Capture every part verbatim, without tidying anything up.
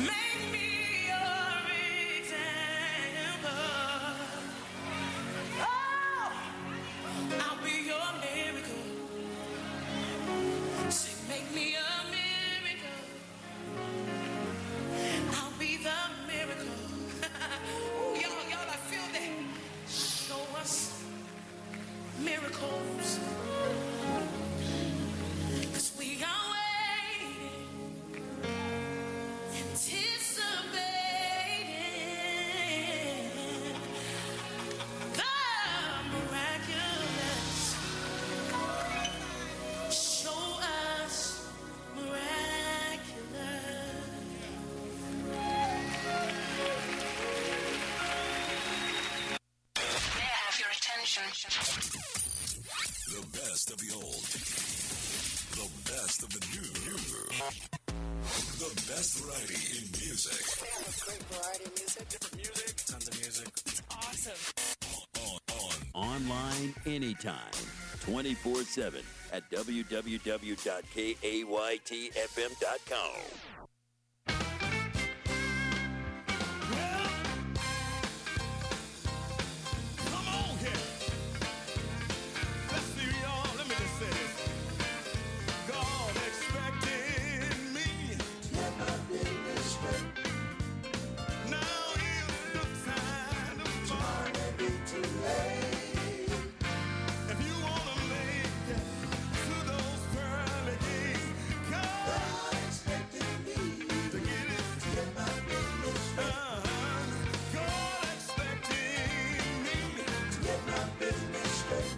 Make me your example. Oh, I'll be your miracle. Say, make me a miracle. I'll be the miracle. Ooh, y'all, y'all, I feel that. Show us miracles. 'Cause we are waiting, anticipating the miraculous. Show us miraculous. May I have your attention? The best of the old. The best of the new. The best variety in music. Great variety of music. Different music. Tons of music. Awesome. On, on. Online anytime, twenty-four seven at w w w dot k a y t f m dot com. Come on here. Let's see, y'all. Let me just say this. God expected me. Get my business straight. Now is the time to Tomorrow may be too late. If you want to make it to those pearly gates, God God expected me to get it. to get my business straight. Uh-huh. God expected me. To get my business straight.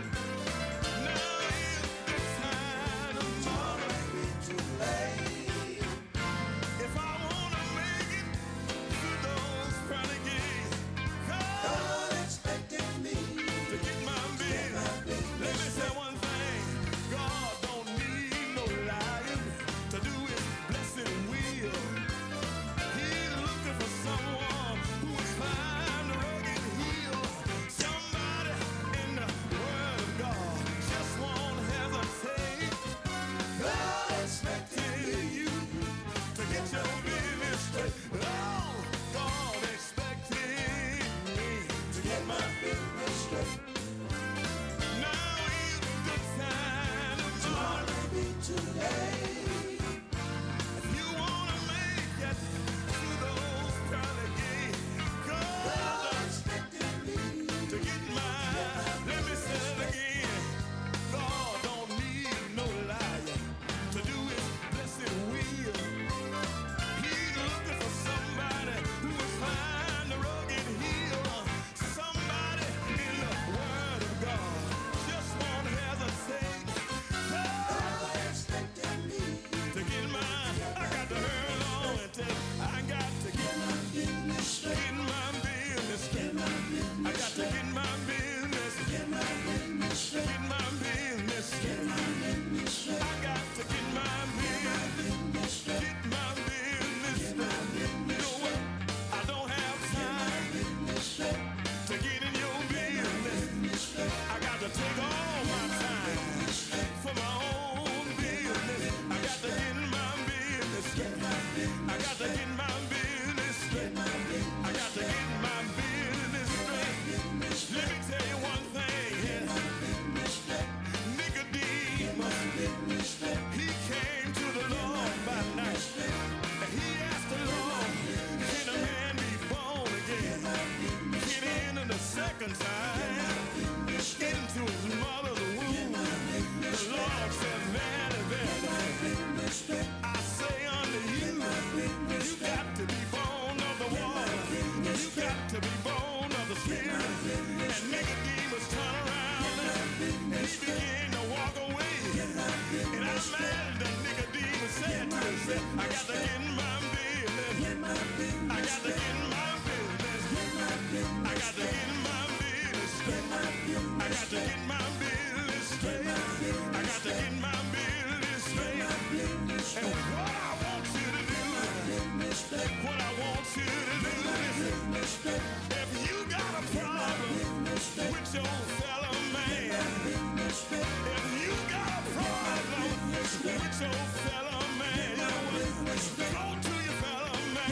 Now is the time to Tomorrow may be too late. If I wanna make it to those pearly gates, God God expected me to get my to get my business. Let me business say straight. one thing. God don't need no lion to do His blessed will. He's looking for someone who will climb the rugged hill. Somebody in the Word of God just won't hesitate. God expected You to get your business straight. Oh, God expected me to get my business straight. Now is the time to Tomorrow may be too late. If you wanna make it to those pearly gates, God God expected me to get mine. Let me say it again. God don't need no liar to do His blessed will. He's looking for somebody who will climb the rugged hill. Somebody in the Word of God just won't hesitate. God God expected me to get mine. I got to hurry along and tell you, I got to to get get my business straight. get my business Get straight. my business I got to straight. get my business, Get my business straight. get my business Get straight. my business straight. I got to get my business, Business straight. get my business Get my straight. You business know what? I don't have time business straight. to get in your business. Business straight. I got to take all my time for my own business. I got to get my business Get straight. my business I got to get my business straight. my business I got to get my business straight. Let me tell you one thing. business straight. Nicodemus, Business straight. he came to the Lord by night. And he asked the Lord, can a man be born again? Get in the second time into his mother's womb. The Lord said, very, very, I say unto you, you got to be born of the water. You got to be born of the Spirit. And Nicodemus turned around and he began to walk away. And I'm mad that Nicodemus said to himself, I got to get my business. I got to get my business. I got to get my business straight. I got to get my business straight. I got to get my business straight. And what I want you to do, what I want you to do is, if you got a problem with your fellow man, if you got a problem with your fellow man, you know what? Go to your fellow man.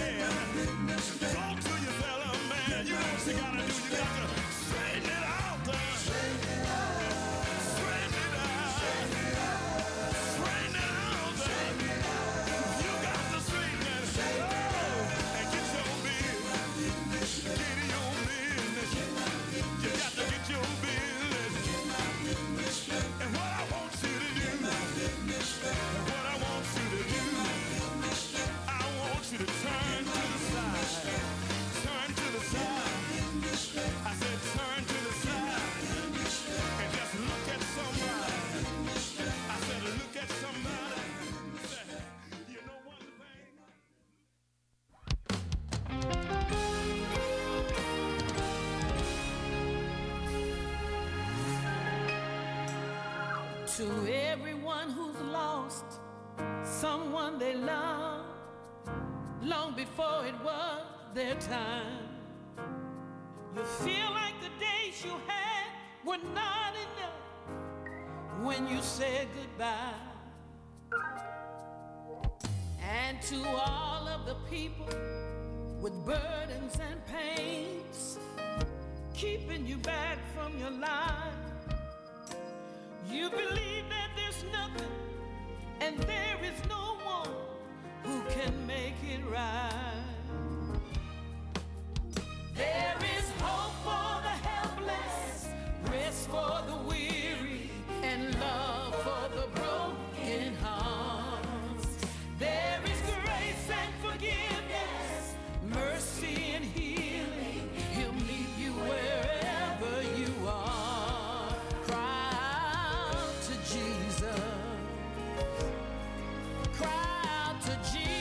To everyone who's lost someone they love long before it was their time. You feel like the days you had were not enough when you said goodbye. And to all of the people with burdens and pains keeping you back from your life, you believe that there's nothing and there is no one who can make it right. There is hope for the helpless, rest for the weary, and love for the broken hearts. There is grace and forgiveness, mercy and healing. He'll meet you wherever you are. Cry out to Jesus. Cry out to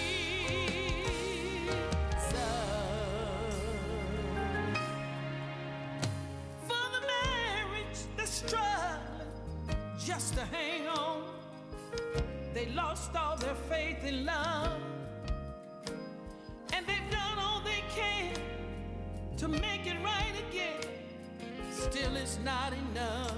Jesus. For the marriage that's struggling just to hang on. They lost all their faith in love, and they've done all they can to make it right again. Still it's not enough.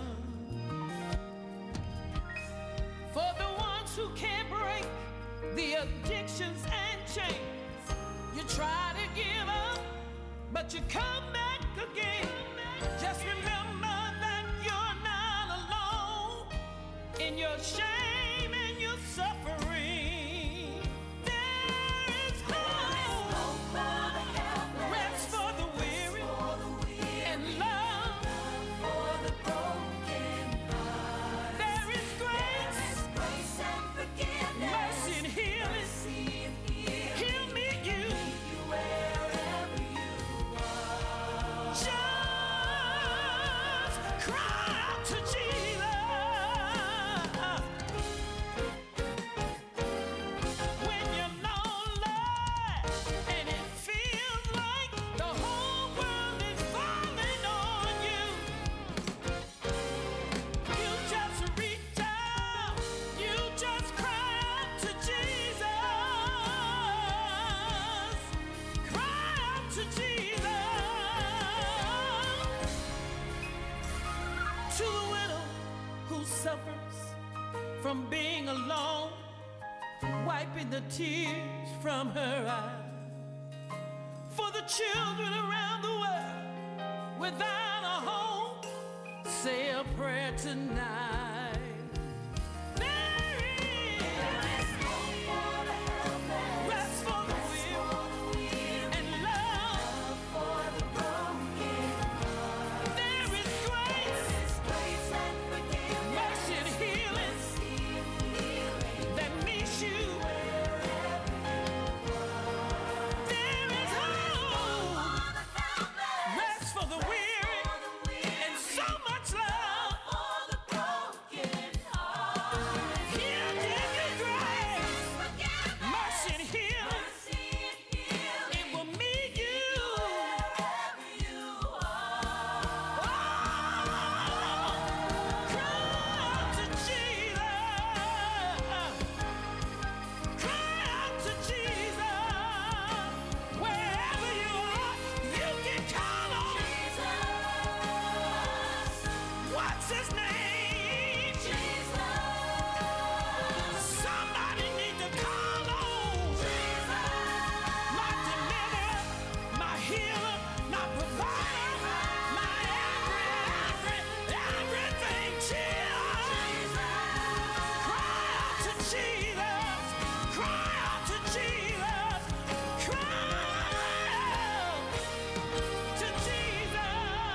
For the ones who can't break the addictions and chains, you try to give up, but you come back again. Just remember that you're not alone in your shame and your suffering. There is hope, rest for the weary, and love for the broken heart. There is grace, mercy and healing. He'll meet you wherever you are. Just cry out to Jesus. When you're lonely and it feels like the whole world is falling on you, you just reach out, you just cry out to Jesus. Cry out to Jesus. To the widow who suffers from being alone, wiping the tears from her eyes. For the children around the world without a home, say a prayer tonight. There is rest for the weary and love for the broken heart. There is grace, mercy and healing that meets you. There is hope, rest for the weary, and so much love. He'll give you grace, mercy and healing. It will meet you. Oh, cry out to Jesus. Cry out to Jesus. Wherever you are, you can call on what's his name? Somebody need to call on my deliverer, my healer, my provider, my every, every, everything. Jesus. Cry out to Jesus. Cry out to Jesus. Cry out to Jesus.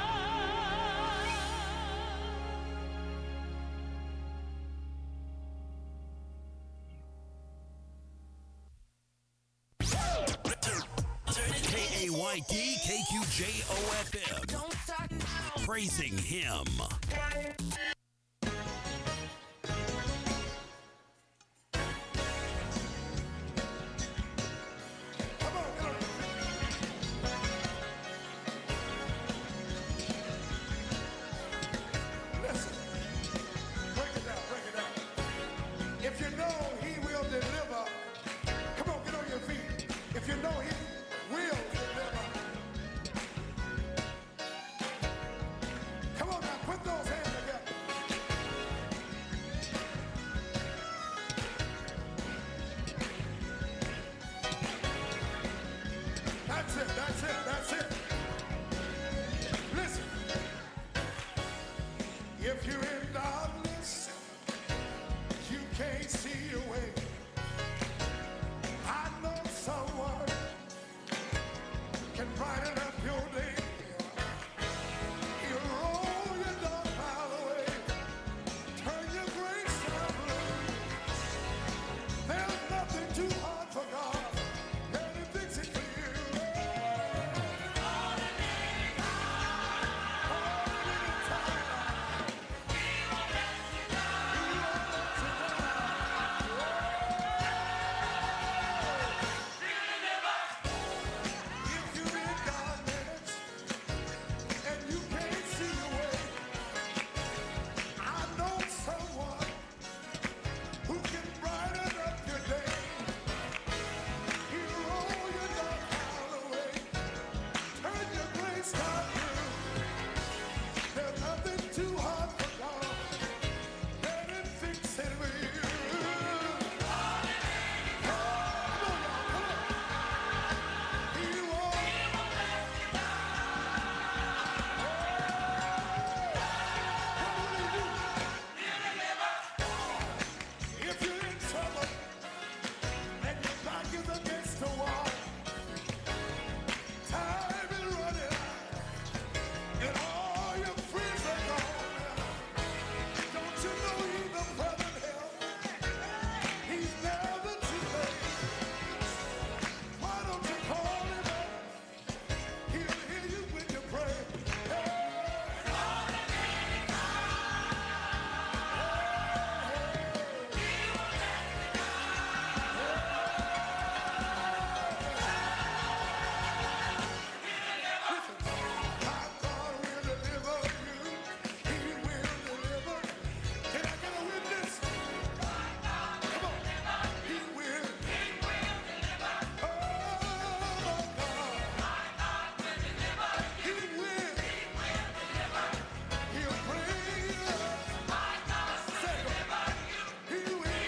K A Y T K Q J O F M. Praising him. Listen, break it down, break it down. know he will deliver. Come on now, put those hands together. That's it, that's it, that's it. Listen, if you're in darkness, you can't see your way. I know someone can brighten up your day. He'll roll your dark cloud away, turn your gray sky blue. There's nothing too hard for God. Let him fix it for you. All the day long, all the time, he won't let you down. He won't let you down. If you're in darkness and you can't see your way, I know someone who can brighten up your day. He'll roll your dark cloud away, turn your gray sky blue. There's nothing too hard for God. Let him fix it with you. Come on, y'all, come on. He won't. What will he do? If you're in trouble and your back is against the wall, time is running out, and all your friends are gone. Don't you know he's the present help? He's never too late. Why don't you call him up? He'll hear you when you pray. My God will deliver you. He will deliver. Can I get a witness? Come on. He will. Oh, my God. He will. He'll bring you. Say it. He will.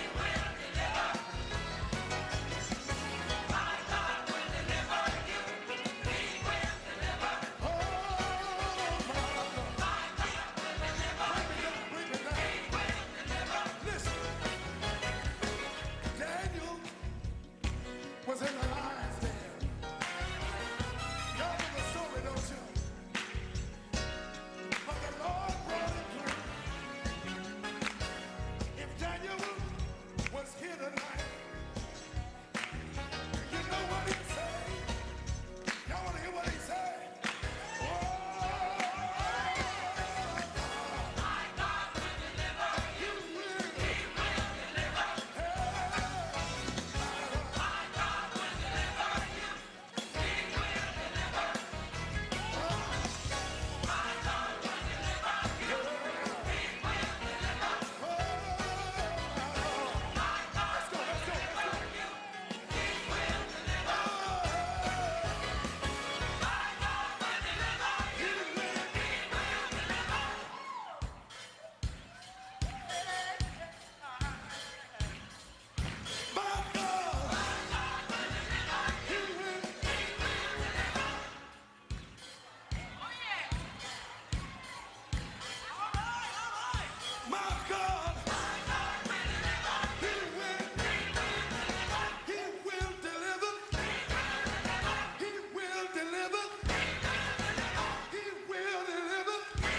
Oh, my God. Bring me down, bring me down. Listen. Daniel was in the lion's den. Y'all know the story, don't you? But the Lord brought him through. If Daniel was here tonight, you know what he'd say? Y'all want to hear what he said? Oh, my God will deliver you. He will. He will deliver. My God will deliver you. He will deliver. My God will deliver you. He will deliver. My God will deliver you. He will deliver. My God will deliver you. He will deliver. My God. He will. My God. He will. He will deliver. He will deliver. He will deliver.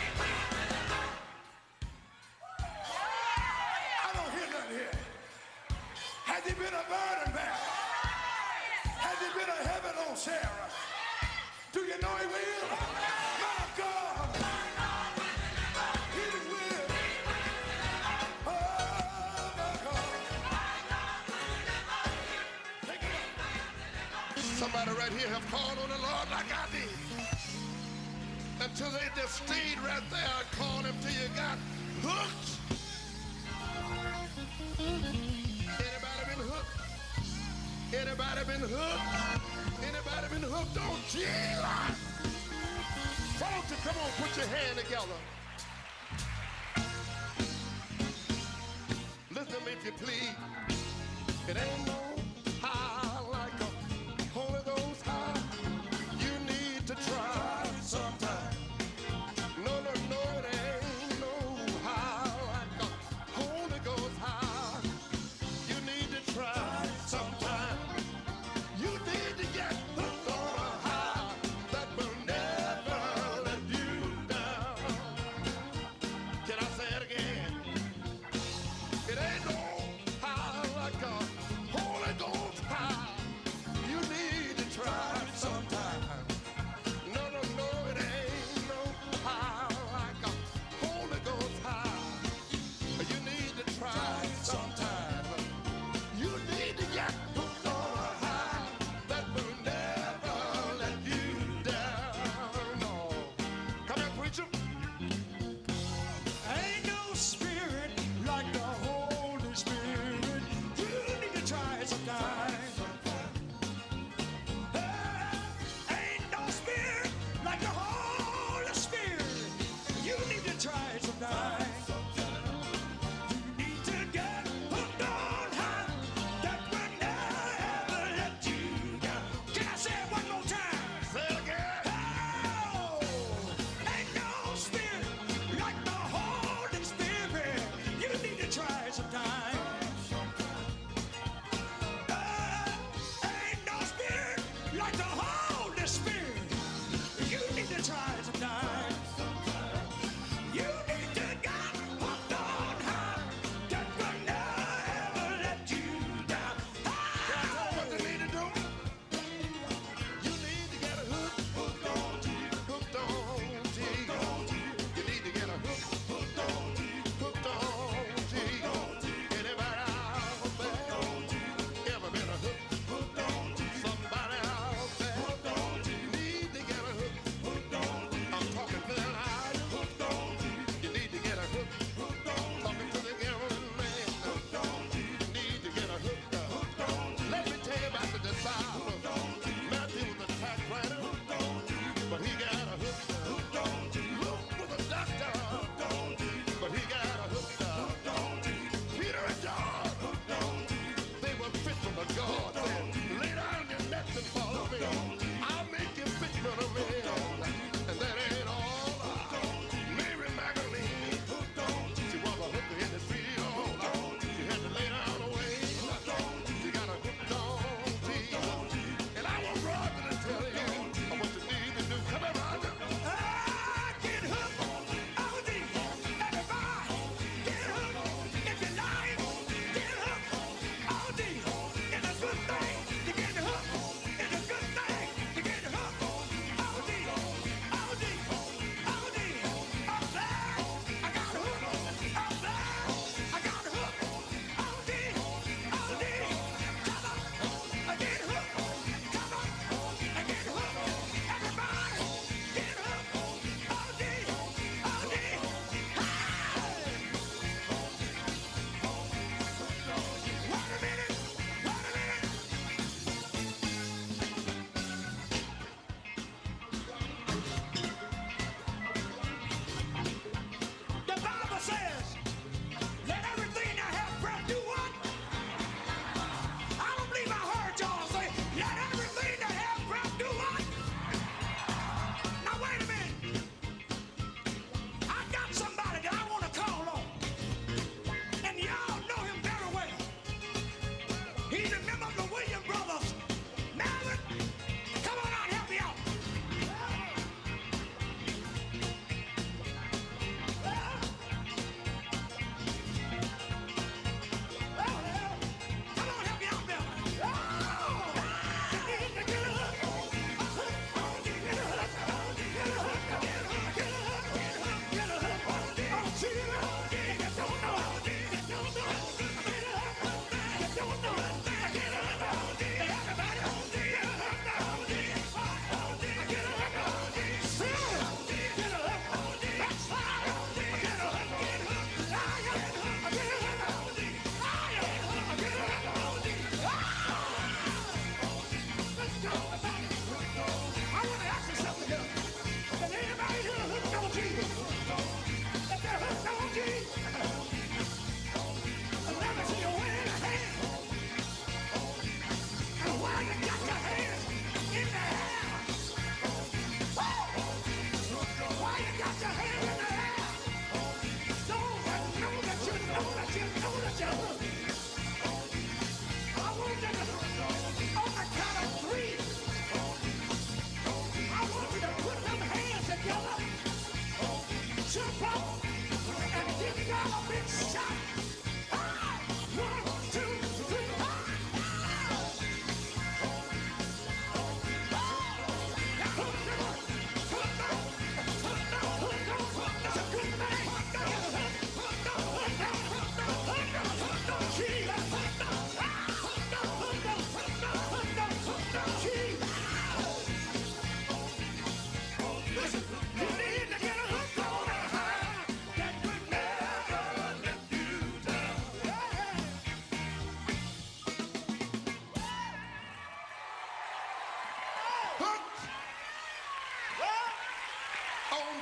I don't hear nothing here. Has he been a burden bearer? Has he been a heaven on Sarah? Do you know he will? My God. He will. Oh, my God. Take it up. Somebody right here have called on the Lord like I did. Until they just stayed right there and called him till you got hooked. Anybody been hooked? Anybody been hooked? don't, don't, Jesus! Folks, come on, put your hand together. Listen to me if you please. It ain't no high like a Holy Ghost high. You need to try sometime. No, no, no, it ain't no high like a Holy Ghost high. You need to try sometime. You need to get hooked on a high that will never let you down. Can I say it again? It ain't no high like a Holy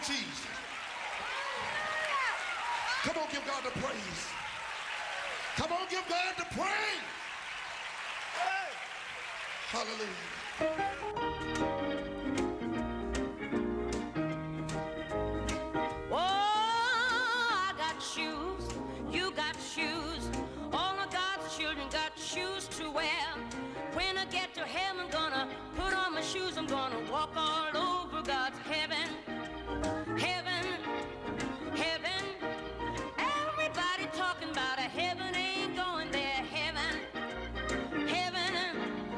Jesus. Come on, give God the praise. Come on, give God the praise. Hey. Hallelujah. Oh, I got shoes, you got shoes. All of God's children got shoes to wear. When I get to heaven, gonna put on my shoes. I'm gonna walk all over God's heaven. Heaven, heaven. Everybody talking about a heaven, ain't going there. Heaven, heaven.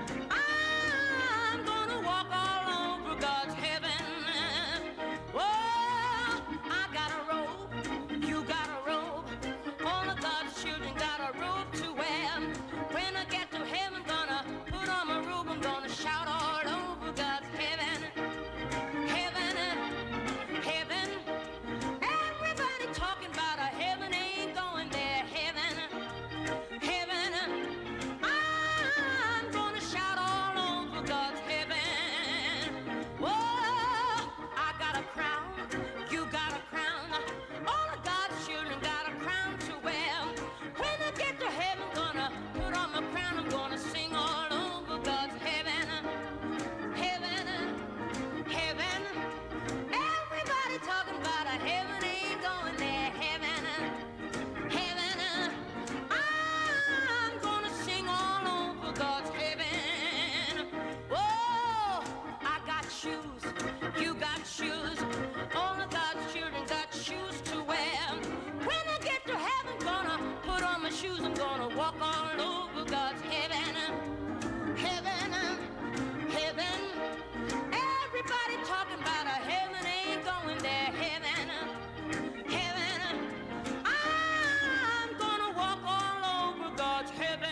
I'm gonna walk all over God's heaven. Oh, I got a robe, you got a robe. All of God's children got a robe to wear. When I get to heaven, gonna put on my robe. I'm gonna shout all over God's heaven. Heaven, heaven. Everybody talking about a heaven, ain't going there. Heaven, heaven. I'm gonna shout all over God's heaven. Whoa, I got a crown, you got a crown. All of God's children got a crown to wear. When I get to heaven, gonna put on my crown. I'm gonna sing all over God's heaven. Heaven, heaven. Everybody talking about a heaven, ain't going there. Heaven, heaven. I'm gonna sing all over God's heaven. Whoa, I got shoes, you got shoes. All of God's children got shoes to wear. When I get to heaven, gonna put on my shoes. I'm gonna walk all over God's heaven. Heaven, heaven. Everybody talking about a heaven, ain't going there. Heaven, heaven. I'm gonna walk all over God's heaven.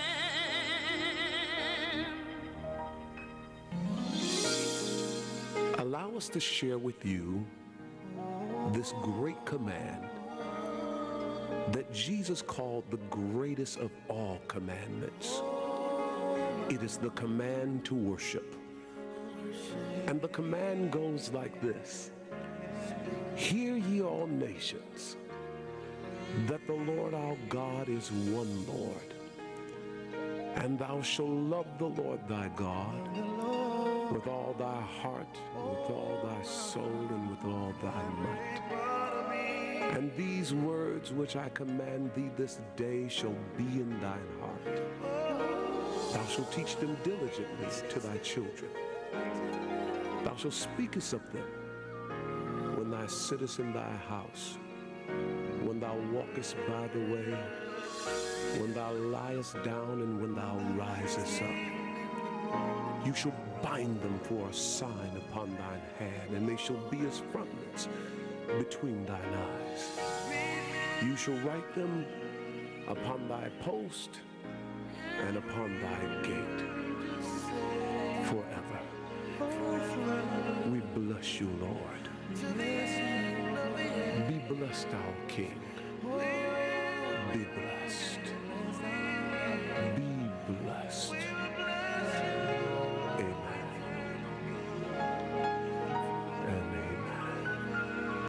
Allow us to share with you this great command that Jesus called the greatest of all commandments. It is the command to worship. And the command goes like this: Hear ye all nations, that the Lord our God is one Lord. And thou shalt love the Lord thy God with all thy heart, with all thy soul, and with all thy might. And these words which I command thee this day shall be in thine heart. Thou shalt teach them diligently to thy children. Thou shalt speakest of them when thou sittest in thy house, when thou walkest by the way, when thou liest down, and when thou risest up. You shall bind them for a sign upon thine hand, and they shall be as frontlets between thine eyes. You shall write them upon thy post and upon thy gate forever. We bless you, Lord. Be blessed, our King. Be blessed. Be blessed. Amen. And amen.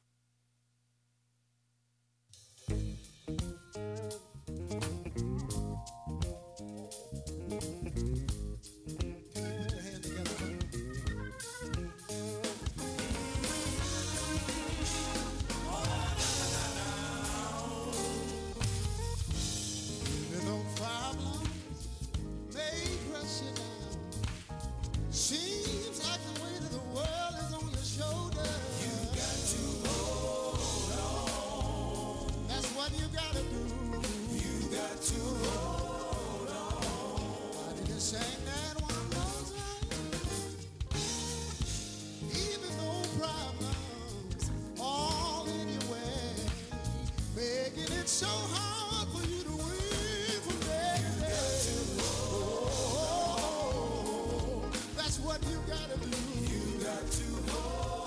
So hard for you to win from day to day. Oh, that's what you gotta do. You got to hold.